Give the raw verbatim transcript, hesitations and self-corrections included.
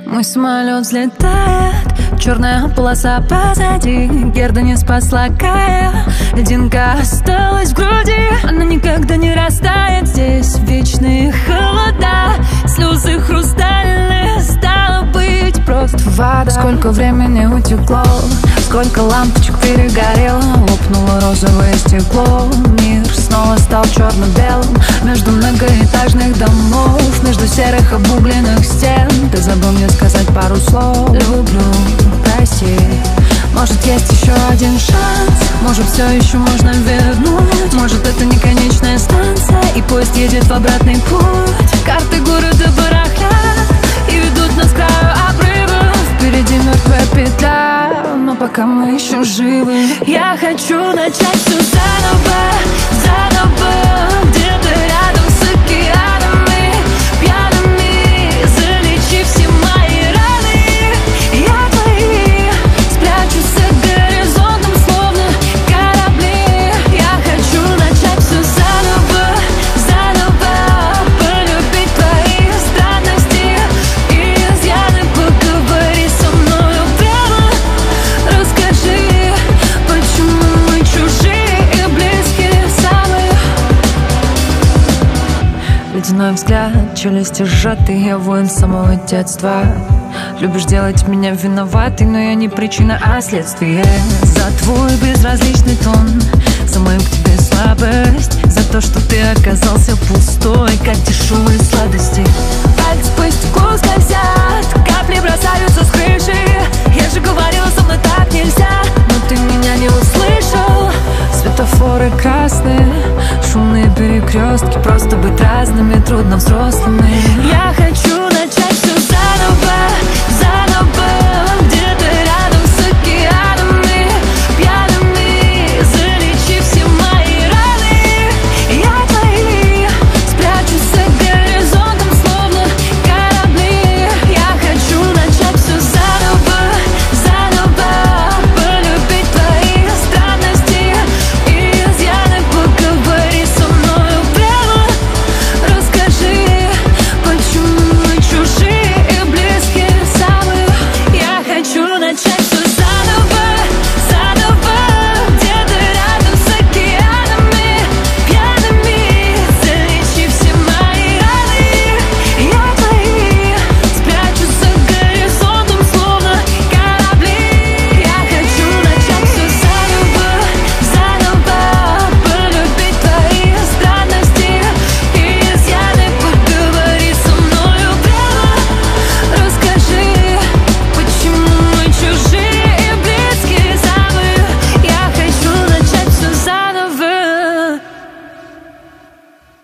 Мой самолет взлетает, черная полоса позади. Герда не спасла Кая, льдинка осталась в груди. Она никогда не растает, здесь вечные холода. Слезы хрустальные, стало быть просто вода. Сколько времени утекло, сколько лампочек перегорело. Лопнуло розовое стекло, мир снова стал черно-белым. Между многоэтажных домов, между серых обугленных стен. Ты забыл мне сказать пару слов. Люблю, прости. Может, есть еще один шанс, может, все еще можно вернуть. Может, это не конечная станция, и поезд едет в обратный путь. Карты города барахлят и ведут нас к краю обрыва. Впереди мертвая петля, но пока мы еще живы. Я хочу начать все заново, заново. Где-то рядом с океанами пьяными, залечи все мои раны. Я твои, спрячусь за горизонтом, словно корабли. Я хочу начать все заново, заново. Полюбить твои странности и изъяны. Поговори со мною прямо, расскажи, почему мы чужие и близкие самые. Ледяной взгляд, челюсти сжатые, я воин с самого детства. Любишь делать меня виноватой, но я не причина, а следствие. За твой безразличный тон, за мою к тебе слабость, за то, что ты оказался пустой, как дешевые сладости. Пальцы по стеклу скользят,